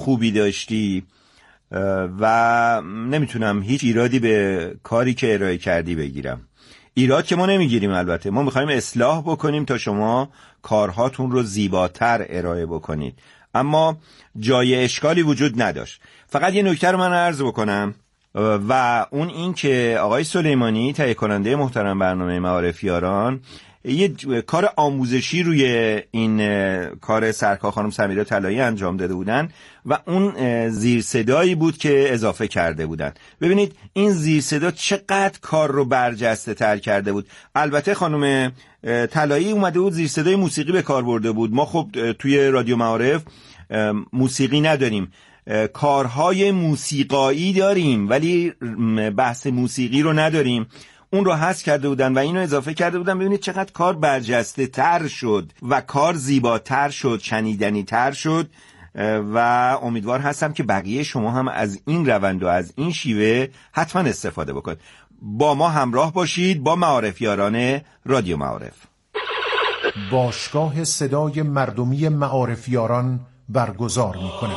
خوبی داشتی و نمیتونم هیچ ایرادی به کاری که ارائه کردی بگیرم. ایراد که ما نمیگیریم، البته ما میخوایم اصلاح بکنیم تا شما کارهاتون رو زیباتر ارائه بکنید، اما جای اشکالی وجود نداشت. فقط یه نکته رو من عرض بکنم و اون این که آقای سلیمانی تهیه کننده محترم برنامه معارفیاران یه کار آموزشی روی این کار سرکار خانم سمیرا طلایی انجام داده بودن و اون زیر صدایی بود که اضافه کرده بودن. ببینید این زیر صدا چقدر کار رو برجسته تر کرده بود. البته خانم طلایی اومده بود زیر صدای موسیقی به کار برده بود. ما خب توی رادیو معارف موسیقی نداریم، کارهای موسیقایی داریم ولی بحث موسیقی رو نداریم. اون رو حذف کرده بودن و اینو اضافه کرده بودن. ببینید چقدر کار برجسته تر شد و کار زیباتر شد، شنیدنی تر شد و امیدوار هستم که بقیه شما هم از این روند و از این شیوه حتما استفاده بکنید. با ما همراه باشید با معارفیاران رادیو معارف. باشگاه صدای مردمی معارفیاران برگزار می‌کند.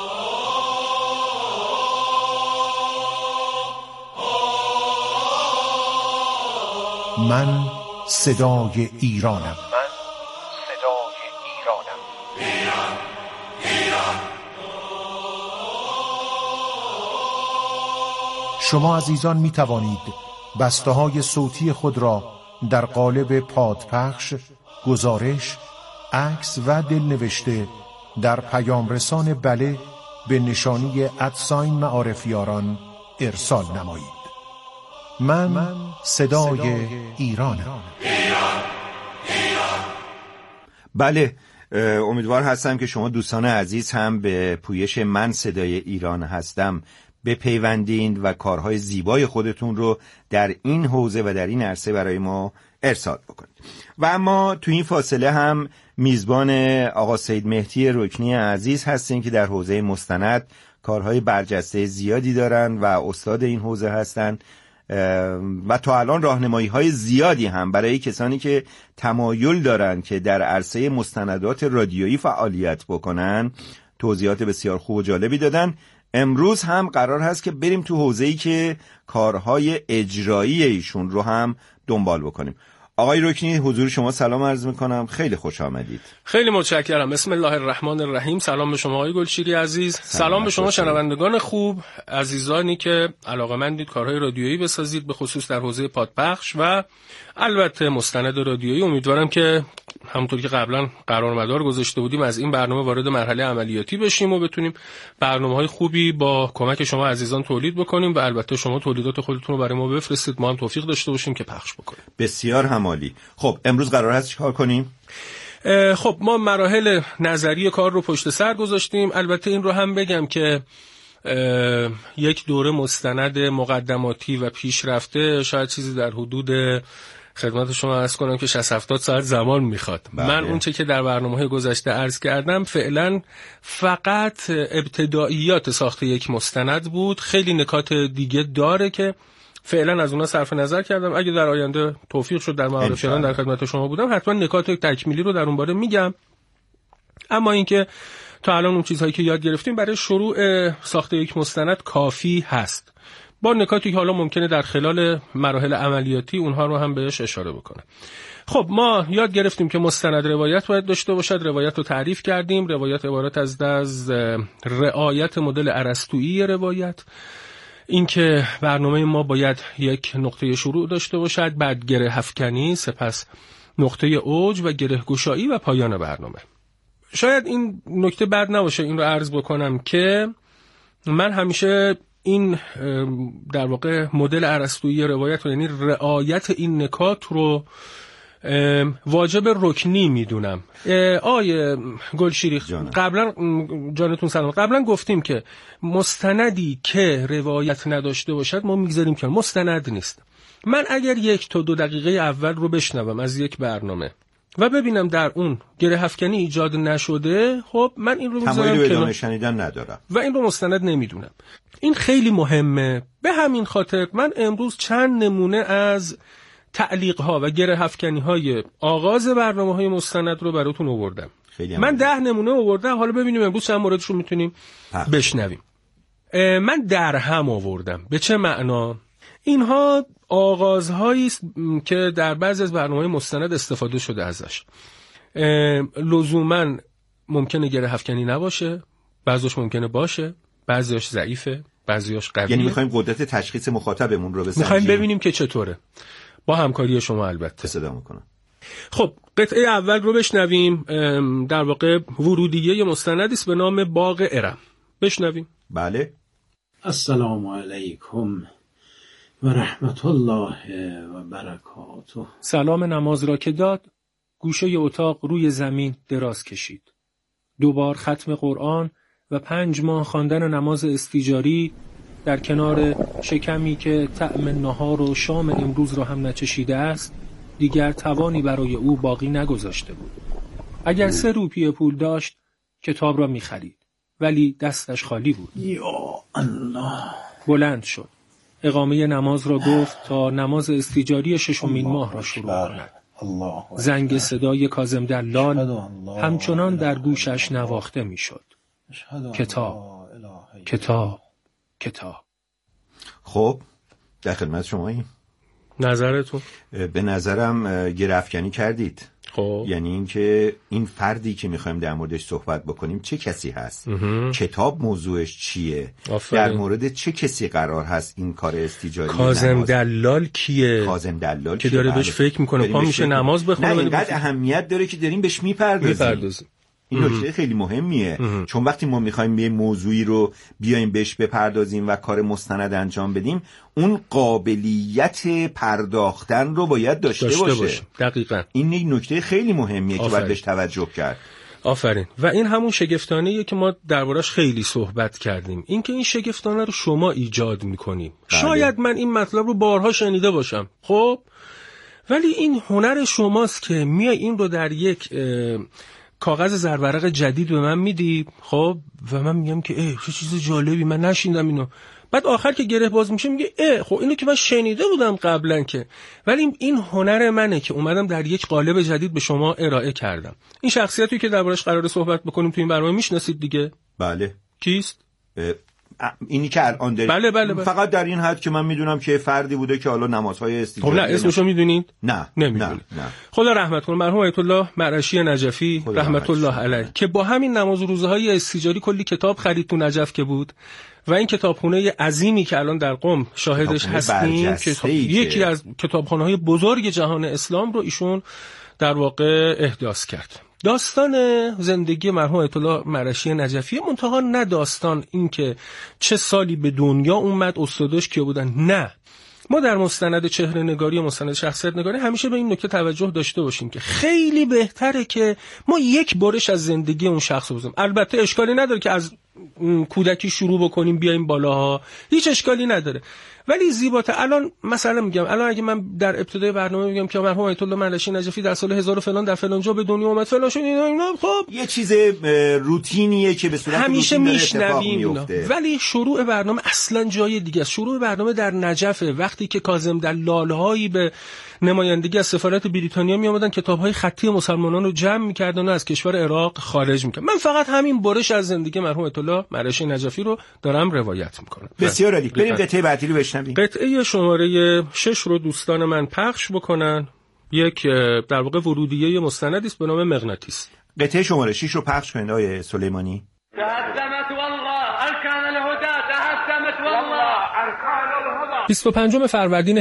من صدای ایرانم. شما عزیزان می توانید بسته های صوتی خود را در قالب پادپخش، گزارش، عکس و دلنوشته در پیام رسان بله به نشانی @ معارفیاران ارسال نمایید. من صدای ایرانم. بله، امیدوار هستم که شما دوستان عزیز هم به پویش من صدای ایران هستم بپیوندین و کارهای زیبای خودتون رو در این حوزه و در این عرصه برای ما ارسال بکنید. و اما تو این فاصله هم میزبان آقا سید مهدی رکنی عزیز هستین که در حوزه مستند کارهای برجسته زیادی دارن و استاد این حوزه هستن و تا الان راهنمایی‌های زیادی هم برای کسانی که تمایل دارن که در عرصه مستندات رادیویی فعالیت بکنن توضیحات بسیار خوب و جالبی دادن. امروز هم قرار هست که بریم تو حوزه‌ای که کارهای اجرایی ایشون رو هم دنبال بکنیم. آقای رکنی حضور شما سلام عرض میکنم، خیلی خوش آمدید. خیلی متشکرم. بسم الله الرحمن الرحیم. سلام به شما آقای گلشیری عزیز. سلام به شما شنوندگان خوب، عزیزانی که علاقه‌مندید کارهای رادیویی بسازید، به خصوص در حوزه پادپخش و البته مستند رادیویی. امیدوارم که همونطور که قبلا قرارمدار گذاشته بودیم از این برنامه وارد مرحله عملیاتی بشیم و بتونیم برنامه‌های خوبی با کمک شما عزیزان تولید بکنیم و البته شما تولیدات خودتون رو برای ما بفرستید، ما هم توفیق داشته باشیم که پخش بکنیم. بسیار همالی. خب امروز قرار هست چیکار کنیم؟ خب ما مراحل نظری کار رو پشت سر گذاشتیم. البته این رو هم بگم که یک دوره مستند مقدماتی و پیشرفته شاید چیزی در حدود خدمت شما عرض کنم که 60-70 ساعت زمان میخواد. من اون چه که در برنامه‌های گذشته عرض کردم فعلا فقط ابتداییات ساخت یک مستند بود. خیلی نکات دیگه داره که فعلا از اونها صرف نظر کردم. اگه در آینده توفیق شد در معارفیاران در خدمت شما بودم حتما نکات تکمیلی رو در اون باره میگم. اما اینکه تا الان اون چیزهایی که یاد گرفتیم برای شروع ساخت یک مستند کافی هست، با نکاتی که حالا ممکنه در خلال مراحل عملیاتی اونها رو هم بهش اشاره بکنم. خب ما یاد گرفتیم که مستند روایت باید داشته باشد. روایت رو تعریف کردیم. روایت عبارت از رعایت مدل ارسطویی روایت، اینکه برنامه ما باید یک نقطه شروع داشته باشد، بعد گره افکنی، سپس نقطه اوج و گره گشایی و پایان برنامه. شاید این نکته بد نباشه این رو عرض بکنم که من همیشه این در واقع مدل ارسطویی روایت رو، یعنی رعایت این نکات رو واجب رکنی میدونم. آیه گلشیری قبلا جانتون سلام، قبلا گفتیم که مستندی که روایت نداشته باشد ما میگذاریم که مستند نیست. من اگر 1 تا 2 دقیقه اول رو بشنوم از یک برنامه و ببینم در اون گره افکنی ایجاد نشده، خب من این رو میذارم که ادامه شنیدن ندارم و این رو مستند نمیدونم. این خیلی مهمه. به همین خاطر من امروز چند نمونه از تعلیق‌ها و گره افکنی‌های آغاز برنامه‌های مستند رو براتون آوردم. من 10 نمونه آوردم، حالا ببینیم امروز چند موردشو میتونیم بشنویم. من درهم آوردم. به چه معنا؟ اینها آغازهایی است که در بعضی از برنامه‌های مستند استفاده شده ازش. لزوماً ممکنه گره افکنی نباشه، بعضیش ممکنه باشه، بعضیش ضعیفه، بعضیش قویه. یعنی می‌خوایم قدرت تشخیص مخاطبمون رو بسنجیم. می‌خوایم ببینیم که چطوره. با همکاری شما البته. صدا می‌کنم. خب قطعه اول رو بشنویم. در واقع ورودیه مستندی است به نام باغ ارم. بشنویم. بله. السلام علیکم و رحمت الله و برکاته. سلام نماز را که داد، گوشه اتاق روی زمین دراز کشید. 2 بار ختم قرآن و 5 ماه خواندن نماز استیجاری در کنار شکمی که طعم نهار و شام امروز را هم نچشیده است، دیگر توانی برای او باقی نگذاشته بود. اگر 3 روپیه پول داشت، کتاب را می‌خرید، ولی دستش خالی بود. یا الله. بلند شد. اقامه نماز را گفت تا نماز استیجاری 6مین ماه را شروع کند. زنگ صدای کاظم دلال همچنان در گوشش نواخته میشد. کتاب، کتاب، کتاب. خب در خدمت شماییم. نظرتون؟ به نظرم گره‌افکنی کردید. خب یعنی اینکه این فردی که میخوایم در موردش صحبت بکنیم چه کسی هست، کتاب موضوعش چیه، در مورد چه کسی قرار هست این کار استیجاری. کاظم دلال کیه؟ کاظم دلال که داره بهش فکر میکنه پا میشه نماز بخونه. نه اینقدر اهمیت داره که داریم بهش میپردازیم. این نکته خیلی مهمیه. چون وقتی ما میخوایم یه موضوعی رو بیایم بهش بپردازیم و کار مستند انجام بدیم، اون قابلیت پرداختن رو باید داشته باشه. دقیقاً. این یک نکته خیلی مهمیه که باید بهش توجه کرد. آفرین. و این همون شگفتانه‌ایه که ما دربارش خیلی صحبت کردیم. این که این شگفتانه رو شما ایجاد میکنیم. شاید من این مطلب رو بارها شنیده باشم، خب، ولی این هنر شماست که میای این رو در یک کاغذ زرورق جدید به من میدی، خب، و من میگم که چه چیز جالبی، من نشیندم اینو. بعد آخر که گره باز میشه میگه خب اینو که من شنیده بودم قبلا که، ولی این هنر منه که اومدم در یک قالب جدید به شما ارائه کردم. این شخصیتی که دربارش قراره صحبت بکنیم تو این برنامه میشناسید دیگه؟ بله. کیست؟ اینی که الان دارید. بله. فقط در این حد که من میدونم که فردی بوده که حالا نمازهای استیجاری. خب نه اسمشو میدونید؟ نه نمیدونید. خدا رحمت کنه مرحوم آیت الله مرعشی نجفی رحمت الله علیه که با همین نماز و روزهای استیجاری کلی کتاب خرید تو نجف که بود و این کتابخونه عظیمی که الان در قم شاهدش هستیم که یکی از کتابخانه‌های بزرگ جهان اسلام رو ایشون در واقع احداث کرد. داستان زندگی مرحوم آیت الله مرعشی نجفی منتها نه داستان این که چه سالی به دنیا اومد، استاداش کیا بودن، نه. ما در مستند چهره نگاری و مستند شخصیت نگاری همیشه به این نکته توجه داشته باشیم که خیلی بهتره که ما یک بارش از زندگی اون شخص رو بزنیم. البته اشکالی نداره که از کودکی شروع بکنیم بیایم بالاها، هیچ اشکالی نداره، ولی زیباتر. الان مثلا میگم، الان اگه من در ابتدای برنامه میگم که مرحوم آیت الله مرعشی نجفی در سال 1000 فلان در فلان جا به دنیا اومد فلان شد، اینا خب یه چیز روتینیه که به صورت همیشه روتین میشنویم، ولی شروع برنامه اصلا جای دیگه است. شروع برنامه در نجفه، وقتی که کاظم دلال‌هایی به نمایندگی از سفارت بریتانیا می آمدن کتاب‌های خطی مسلمانان رو جمع می‌کردن و از کشور عراق خارج می‌کردن. من فقط همین برش از زندگی مرحوم آیت الله مرعشی نجفی رو دارم روایت می‌کنم. بسیار عالی. بریم قطعه بعدی رو بشنویم. قطعه شماره 6 رو دوستان من پخش بکنن. یک در واقع ورودیه مستندی است به نام مغناطیس. قطعه شماره 6 رو پخش کنید آقای سلیمانی. تهدمت والله ارکان الهدى تهدمت والله ارکان الهدى. 25 فروردین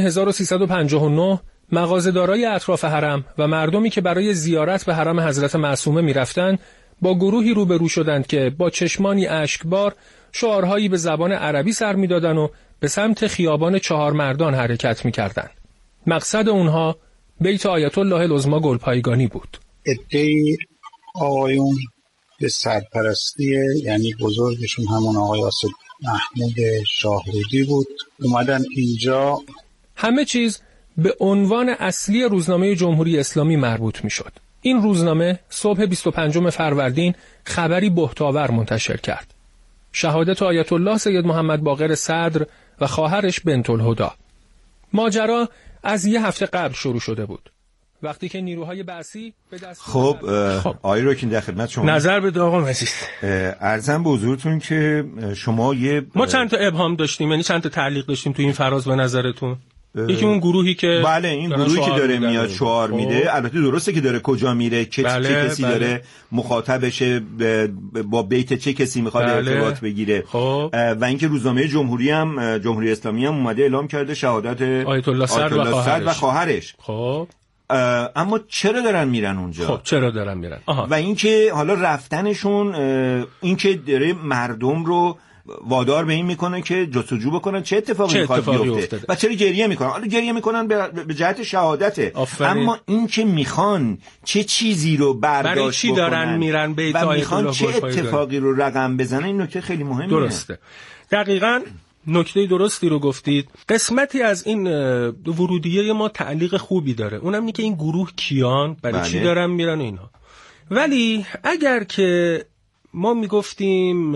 1359 مغازه‌دارای اطراف حرم و مردمی که برای زیارت به حرم حضرت معصومه می‌رفتند با گروهی روبرو شدند که با چشمانی اشکبار شعارهایی به زبان عربی سر می‌دادند و به سمت خیابان چهار مردان حرکت می‌کردند. مقصد اونها بیت آیت الله العظمی گلپایگانی بود. عده‌ای آقایون به سرپرستی یعنی بزرگشون همون آقای آصف محمود شاهرودی بود اومدن اینجا. همه چیز به عنوان اصلی روزنامه جمهوری اسلامی مربوط می‌شد. این روزنامه صبح 25 فروردین خبری بهت‌آور منتشر کرد. شهادت آیت الله سید محمد باقر صدر و خواهرش بنت الهدی. ماجرا از یه هفته قبل شروع شده بود. وقتی که نیروهای بعثی به دست خب آقای راکین در خدمت شما. نظر بده آقا عزیز. عرضم به حضورتون که شما ما چند تا ابهام داشتیم، یعنی چند تا تعلیق داشتیم تو این فراز به نظرتون. یکی اون گروهی که بله این گروهی که داره میاد شعار میده، البته درسته که داره کجا میره، چه کسی داره مخاطبشه، با بیت چه کسی میخواد ارتباط بگیره. و اینکه روزنامه جمهوری اسلامی هم اومده اعلام کرده شهادت آیت الله صدر و خواهرش. خب اما چرا دارن میرن اونجا؟ خب چرا دارن میرن؟ و اینکه حالا رفتنشون اینکه داره مردم رو وادار به این میکنه که جستجو بکنن چه اتفاقی بیفته و چرا گریه میکنن. حالا گریه میکنن به جهت شهادته، اما این که میخوان چه چیزی رو برداشت بکنن دارن میرن بیت و میخوان چه اتفاقی رو رقم بزنن، این نکته خیلی مهمه. درسته، دقیقاً نکته درستی رو گفتید. قسمتی از این ورودیه ما تعلیق خوبی داره، اونم اینه که این گروه کیان، برای چی دارن میرن اینا. ولی اگر که ما میگفتیم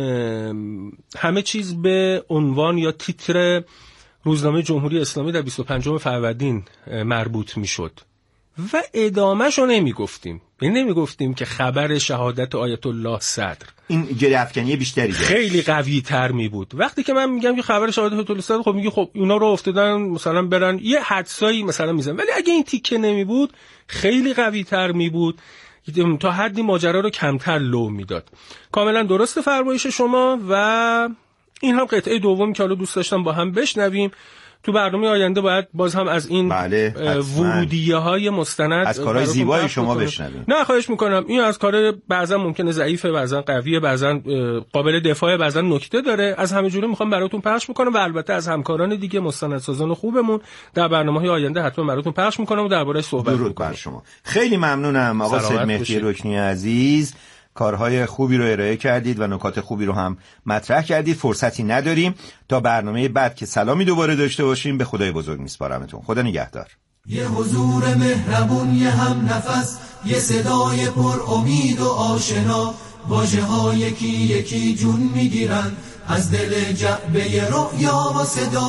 همه چیز به عنوان یا تیتر روزنامه جمهوری اسلامی در 25 فروردین مربوط میشد و ادامهش رو نمیگفتیم، یعنی نمیگفتیم که خبر شهادت آیت الله صدر، این گرفتنی بیشتری داره، خیلی قوی تر می بود. وقتی که من میگم که خبر شهادت آیت الله صدر، خب میگی خب اونا رو افتادن مثلا برن یه حدسایی مثلا میزنن، ولی اگه این تیکه نمی بود خیلی قوی تر می بود، تا حدی ماجرا رو کمتر لو میداد. کاملا درست فرمایش شما. و این هم قطعه دوم که حالا دوست داشتم با هم بشنویم. تو برنامه آینده باید باز هم از این ورودیه های مستند از کارهای زیبای شما بشنویم. نه خواهش میکنم. این از کار بعضا ممکنه ضعیفه، بعضا قویه، بعضا قابل دفاعه، بعضا نکته داره. از همه جوره میخوام براتون پخش میکنم و البته از همکاران دیگه مستندسازان خوبمون در برنامه‌های آینده حتما براتون پخش میکنم و درباره‌اش صحبت میکنم. شما خیلی ممنونم آقا سید مهدی رکنی عزیز. کارهای خوبی رو ارائه کردید و نکات خوبی رو هم مطرح کردید. فرصتی نداریم تا برنامه بعد که سلامی دوباره داشته باشیم. به خدای بزرگ میسپارمتون. خدا نگهدار. یه حضور مهربون، یه هم نفس، یه صدای پر امید و آشنا، واژه ها یکی یکی جون میگیرن از دل جعبه رؤیا و صدا.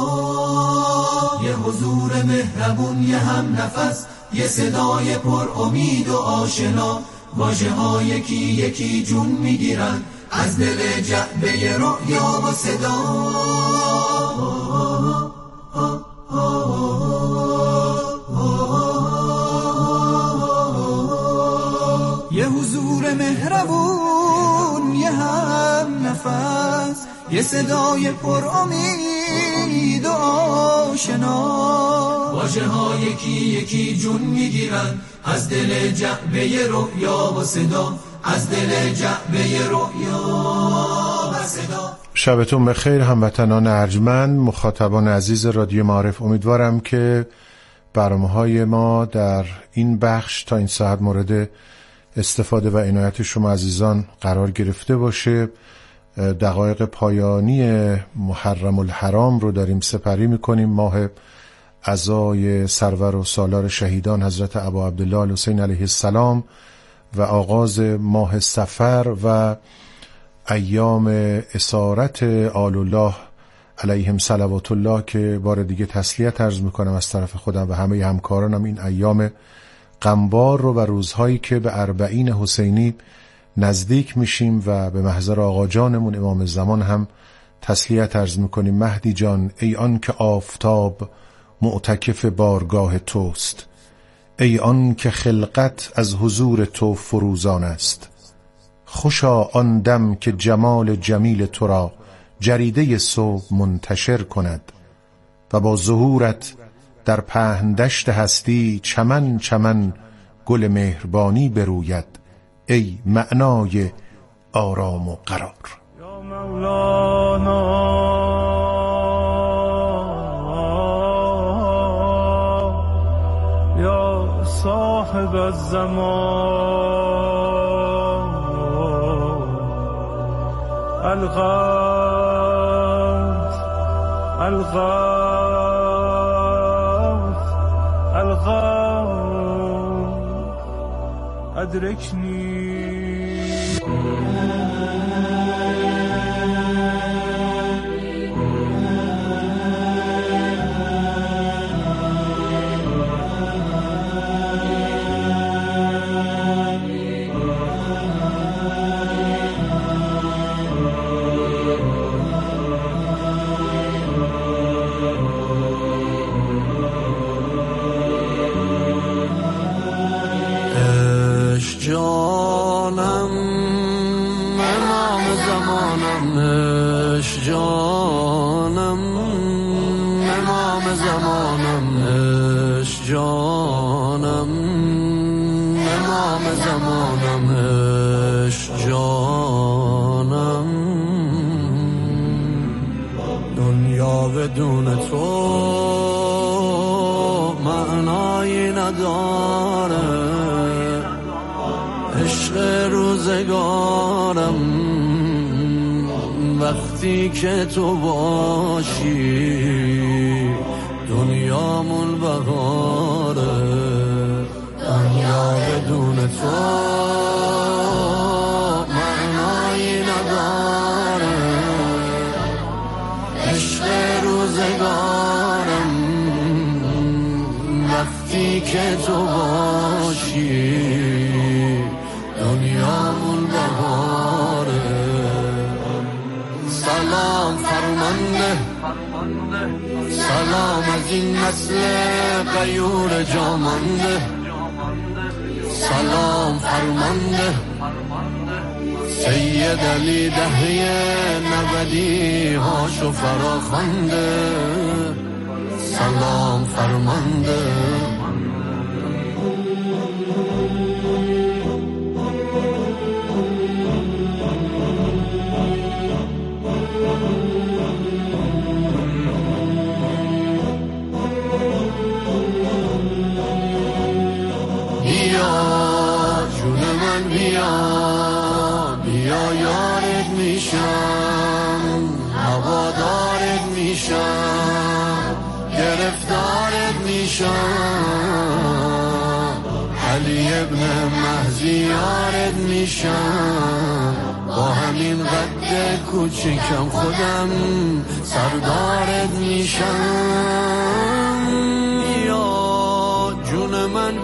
یه حضور مهربون، یه هم نفس، یه صدای پر امید و آشنا، واژه ها یکی یکی جون میگیرن از دل جعبه رؤیا و صدا. یه حضور مهربون، یه هم نفس، یه صدای پر امید و آشنا، واژه ها یکی یکی جون میگیرن از دل جعبه رؤیا و صدا، از دل جعبه رؤیا و صدا. شبتون بخیر هموطنان ارجمند، مخاطبان عزیز رادیو معارف. امیدوارم که برنامه‌های ما در این بخش تا این ساعت مورد استفاده و عنایت شما عزیزان قرار گرفته باشه. دقایق پایانی محرم الحرام رو داریم سپری میکنیم. ماه عزای سرور و سالار شهیدان حضرت ابا عبدالله الحسین علیه السلام و آغاز ماه صفر و ایام اسارت آل الله علیهم صلوات الله که بار دیگه تسلیت عرض میکنم از طرف خودم و همه همکارانم. این ایام غمبار رو و روزهایی که به اربعین حسینی نزدیک میشیم و به محضر آقا جانمون امام زمان هم تسلیت عرض میکنیم. مهدی جان ای آن که آفتاب معتکف بارگاه توست، ای آن که خلقت از حضور تو فروزان است، خوشا آن دم که جمال جمیل تو را جریده صبح منتشر کند و با ظهورت در پهن دشت هستی چمن چمن گل مهربانی بروید، ای معنای آرام و قرار. یا مولانا یا صاحب الزمان، الغوث الغوث الغوث ادرکنی. دنیا بدون تو معنایی نداره، عشق روزگارم وقتی که تو باشی دنیامون بهاره. دنیا بدون تو معنایی نداره، عشق روزگارم وقتی که تو باشی دنیامون بهاره. سلام فرمانده، سلام از این نسل غیور جامانده، سلام فرمانده سید علی دهه 90 هاشو فراخوانده، سلام فرمانده. بیا یارت میشم، هوادارت میشم، گرفتارت میشم، علی ابن مهدی یارت میشم، با همین قد کوچیکم خودم سردارت میشم. بیا جون من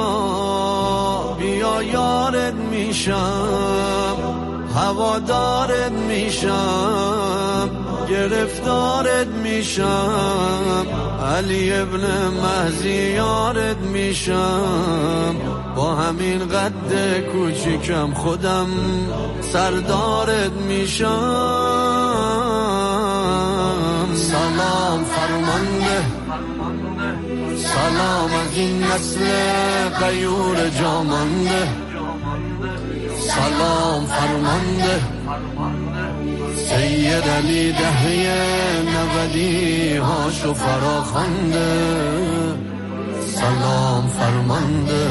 بیا یارت میشم، هوادارت میشم، گرفتارت میشم، علی ابن مهدی یارت میشم، با همین قد کوچیکم خودم سردارت میشم. سلام فرمانده، سلام از این نسل غیور جامانده، سلام فرمانده سید علی دهه 90 هاشو فراخوانده، سلام فرمانده.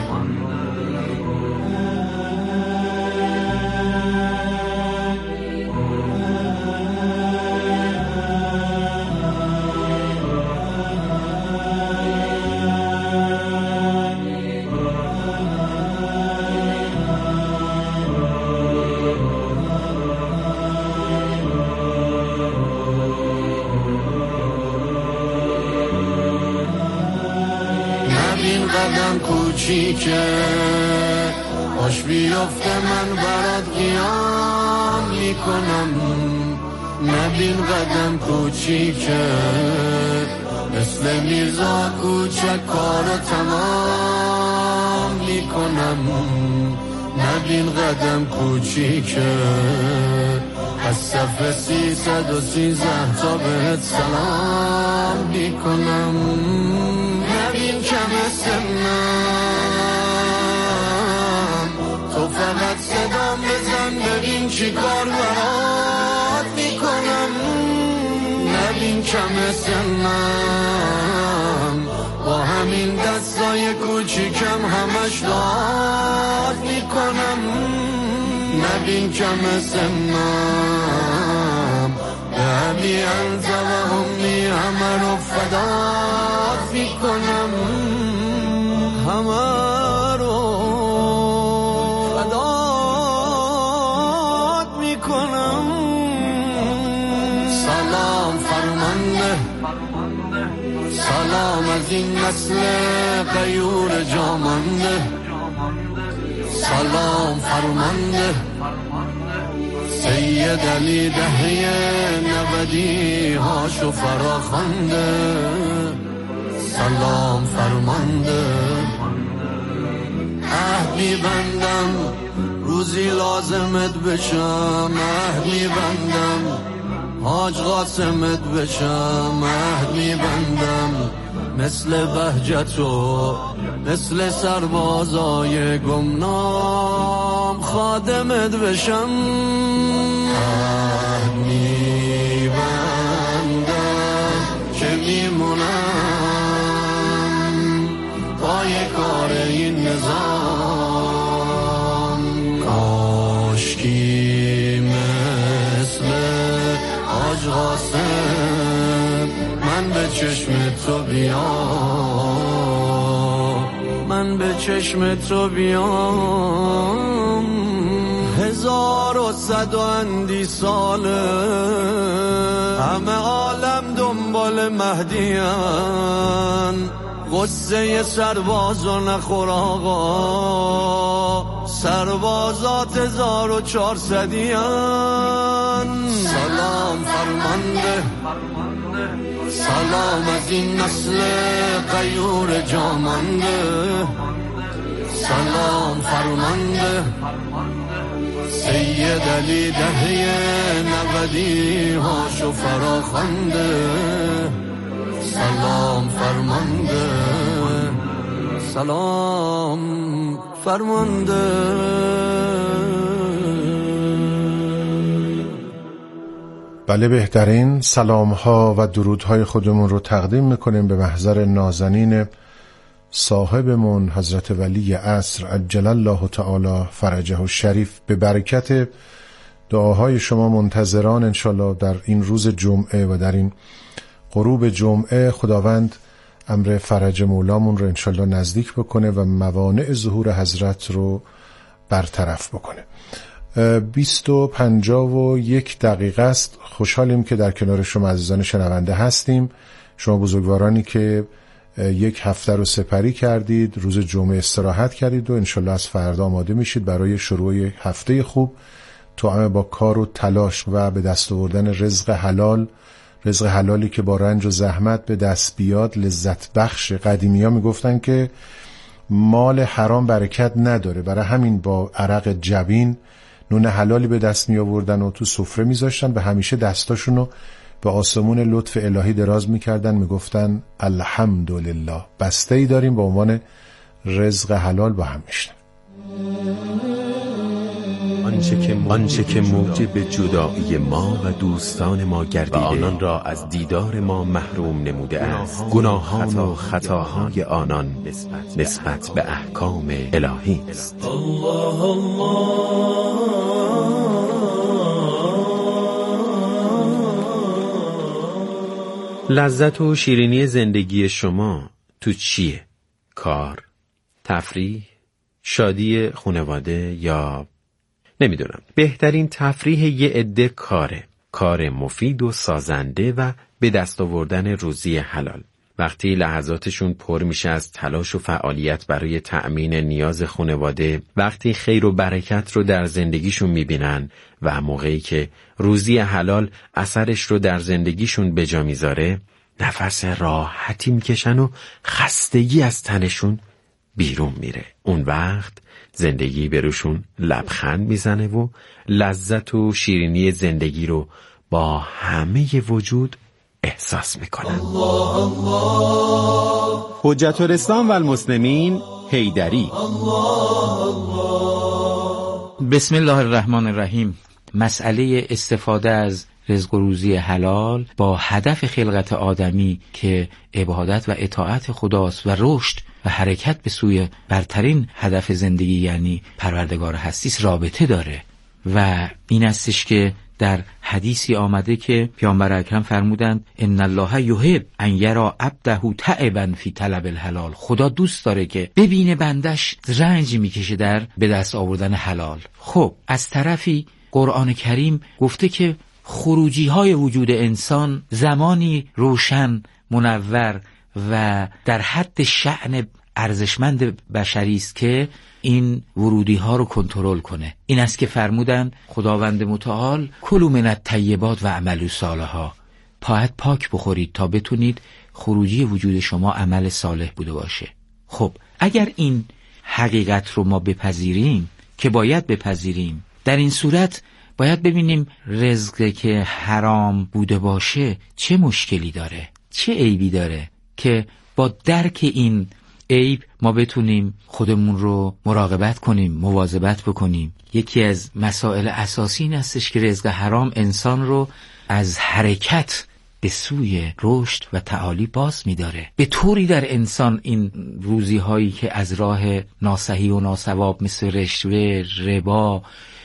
قدم کوچیکه باش بیفته من برات قیام میکنم، نبین قدم کوچیکه مثل میرزا کوچک کارو تمام میکنم، نبین قدم کوچیکه از صف 313 تا بهت سلام میکنم، نبین کم سنم تو فقط صدام بزن ببین چی کار برات میکنم، نبین کم سنم با همین دستای کوچیکم همش داد میکنم، نبین کم سنم به علی انت و امی همه رو فدات میکنم، همه رو فدات میکنم. سلام فرمانده، سلام از این نسل غیور جامانده، سلام فرمانده سید علی دهه 90 هاشو فراخوانده، سلام فرمانده. عهد میبندم روزی لازمت بشم، عهد میبندم حاج قاسمت بشم، عهد میبندم مثل بهجتو مثل سربازای گمنام خادمت بشم، عهد میبندم حاج قاسم من به چشم تو بیام، من به چشم تو بیام. 1100 ساله همه عالم دنبال مهدیان، قصه سربازو نخور آقا، سربازات 1400یان. سلام فرمانده، سلام از این نسل غیور جامانده، سلام فرمانده سید علی دهه 90 هاشو فراخوانده. سلام فرمانده، سلام فرمانده. بله، بهترین سلام ها و درود های خودمون رو تقدیم میکنیم به محضر نازنین صاحبمون حضرت ولی عصر عجل الله تعالی فرجه الشریف. به برکت دعاهای شما منتظران انشالله در این روز جمعه و در این غروب جمعه خداوند امر فرج مولامون رو انشالله نزدیک بکنه و موانع ظهور حضرت رو برطرف بکنه. 20:51 است. خوشحالیم که در کنار شما عزیزان شنونده هستیم. شما بزرگوارانی که یک هفته رو سپری کردید، روز جمعه استراحت کردید و انشالله از فردا آماده میشید برای شروع هفته خوب، توأم با کار و تلاش و به دست آوردن رزق حلال، رزق حلالی که با رنج و زحمت به دست بیاد لذت بخش. قدیمی ها میگفتن که مال حرام برکت نداره، برای همین با عرق جبین نون حلالی به دست می آوردن و تو سفره می ذاشتن، به همیشه دستاشونو به آسمون لطف الهی دراز می کردن، می گفتن الحمدلله، بسته ای داریم به عنوان رزق حلال با هم میشن. آنچه که موجب جدایی ما و دوستان ما گردیده و آنان را از دیدار ما محروم نموده است، گناهان و خطاهای آنان نسبت به احکام الهی است. لذت و شیرینی زندگی شما تو چیه؟ کار، تفریح، شادی خانواده یا نمیدونم. بهترین تفریح یه عده کار مفید و سازنده و به دست آوردن روزی حلال. وقتی لحظاتشون پر میشه از تلاش و فعالیت برای تأمین نیاز خانواده، وقتی خیر و برکت رو در زندگیشون میبینن و موقعی که روزی حلال اثرش رو در زندگیشون به جا میذاره، نفس راحتی میکشن و خستگی از تنشون بیرون میره. اون وقت زندگی بروشون لبخند میزنه و لذت و شیرینی زندگی رو با همه وجود احساس میکنن. حجت الاسلام و المسلمین حیدری. بسم الله الرحمن الرحیم. مسئله استفاده از رزق و روزی حلال با هدف خلقت آدمی که عبادت و اطاعت خداست و رشد و حرکت به سوی برترین هدف زندگی یعنی پروردگار هستیست رابطه داره و این استش که در حدیثی آمده که پیامبر اکرم فرمودند ان الله یحب ان یری عبده تعبا فی طلب الحلال. خدا دوست داره که ببینه بندش رنج میکشه در به دست آوردن حلال. خب از طرفی قرآن کریم گفته که خروجی های وجود انسان زمانی روشن، منور و در حد شأن ارزشمند بشری است که این ورودی ها رو کنترل کنه. این است که فرمودند خداوند متعال کلوا من الطیبات و اعملوا صالحا، پاک بخورید تا بتونید خروجی وجود شما عمل صالح بوده باشه. خب اگر این حقیقت رو ما بپذیریم که باید بپذیریم، در این صورت باید ببینیم رزقی که حرام بوده باشه چه مشکلی داره، چه عیبی داره که با درک این عیب ما بتونیم خودمون رو مراقبت کنیم، مواظبت بکنیم. یکی از مسائل اساسی این هستش که رزق حرام انسان رو از حرکت به سوی رشد و تعالی باز می‌داره. به طوری در انسان این روزی هایی که از راه ناصحیح و ناصواب مثل رشوه، ربا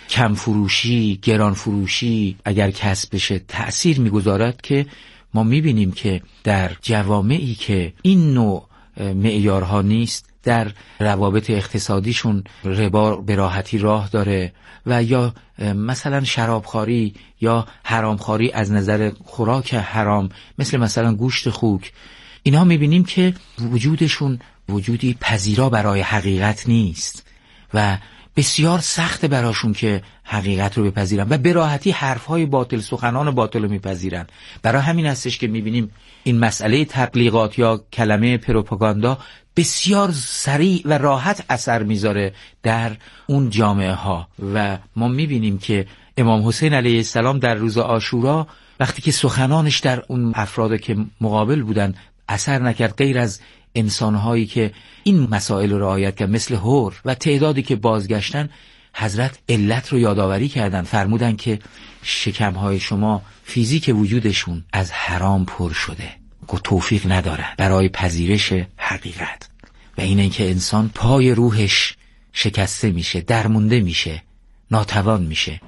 کم فروشی، گران فروشی اگر کسب بشه تأثیر میگذارد که ما میبینیم که در جوامعی که این نوع معیارها نیست، در روابط اقتصادیشون ربا به راحتی راه داره و یا مثلا شرابخواری یا حرامخواری از نظر خوراک حرام مثلا گوشت خوک، اینها میبینیم که وجودشون وجودی پذیرا برای حقیقت نیست و بسیار سخت براشون که حقیقت رو بپذیرن و به راحتی حرفهای باطل، سخنان باطل رو میپذیرن. برای همین هستش که میبینیم این مسئله تبلیغات یا کلمه پروپاگاندا بسیار سریع و راحت اثر میذاره در اون جامعه ها و ما میبینیم که امام حسین علیه السلام در روز عاشورا وقتی که سخنانش در اون افراد که مقابل بودن اثر نکرد، غیر از انسانهایی که این مسائل رو رعایت کرد مثل حور و تعدادی که بازگشتن، حضرت علت رو یادآوری کردن، فرمودن که شکمهای شما فیزیک وجودشون از حرام پر شده، توفیق ندارن برای پذیرش حقیقت و اینه که انسان پای روحش شکسته میشه، درمونده میشه، ناتوان میشه.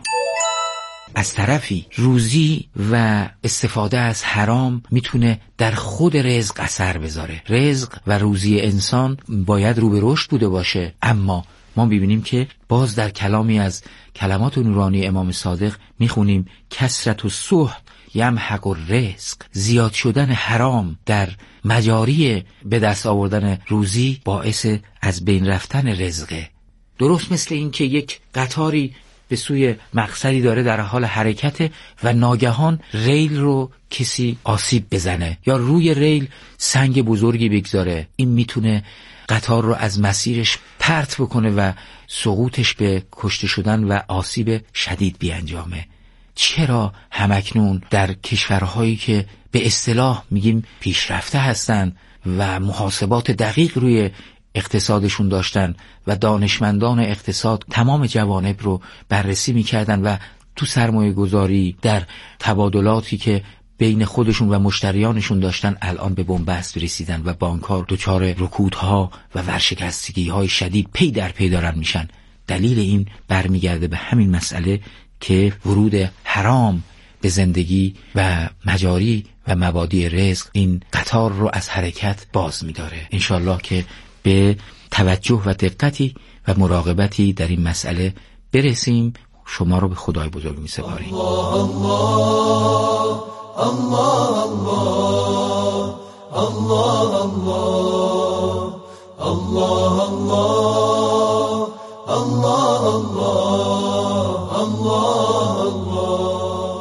از طرفی روزی و استفاده از حرام میتونه در خود رزق اثر بذاره. رزق و روزی انسان باید رو به رشد بوده باشه، اما ما ببینیم که باز در کلامی از کلمات نورانی امام صادق میخونیم کثرت السحت یمحق الرزق، زیاد شدن حرام در مجاری به دست آوردن روزی باعث از بین رفتن رزقه. درست مثل این که یک قطاری به سوی مقصدی داره در حال حرکت و ناگهان ریل رو کسی آسیب بزنه یا روی ریل سنگ بزرگی بگذاره، این میتونه قطار رو از مسیرش پرت بکنه و سقوطش به کشته شدن و آسیب شدید بیانجامه. چرا همکنون در کشورهایی که به اصطلاح میگیم پیشرفته هستن و محاسبات دقیق روی اقتصادشون داشتن و دانشمندان اقتصاد تمام جوانب رو بررسی میکردن و تو سرمایه گذاری در تبادلاتی که بین خودشون و مشتریانشون داشتن الان به بنبست رسیدن و بانک‌ها دچار رکودها و ورشکستگی‌های شدید پی در پی دارن میشن. دلیل این برمیگرده به همین مسئله که ورود حرام به زندگی و مجاری و مبادی رزق این قطار رو از حرکت باز می‌داره. انشالله که به توجه و دقتی و مراقبتی در این مسئله برسیم. شما رو به خدای بزرگ می سپاریم. الله الله الله الله الله الله الله الله الله.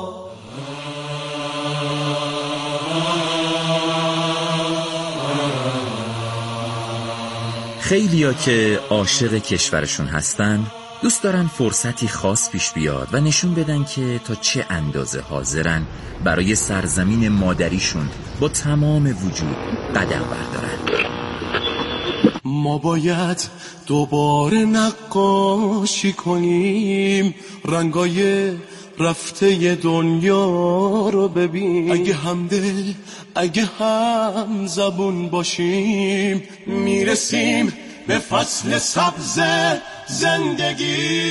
خیلیا که عاشق کشورشون هستن دوست دارن فرصتی خاص پیش بیاد و نشون بدن که تا چه اندازه حاضرن برای سرزمین مادریشون با تمام وجود قدم بردارن. ما باید دوباره نقاشی کنیم، رنگای رفته دنیا رو ببین. اگه همدل اگه هم زبون باشیم میرسیم به فصل سبز زندگی.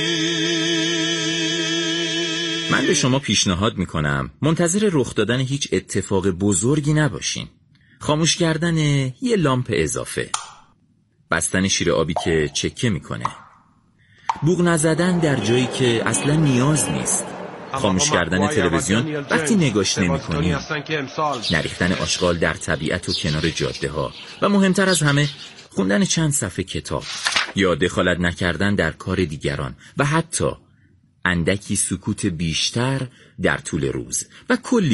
من به شما پیشنهاد میکنم منتظر رخ دادن هیچ اتفاق بزرگی نباشین. خاموش کردن یه لامپ اضافه، بستن شیر آبی که چکه میکنه، بوق نزدن در جایی که اصلا نیاز نیست، خاموش کردن تلویزیون وقتی نگاش نمی‌کنی، نریختن آشغال در طبیعت و کنار جاده ها و مهمتر از همه خوندن چند صفحه کتاب یا دخالت نکردن در کار دیگران و حتی اندکی سکوت بیشتر در طول روز و کلی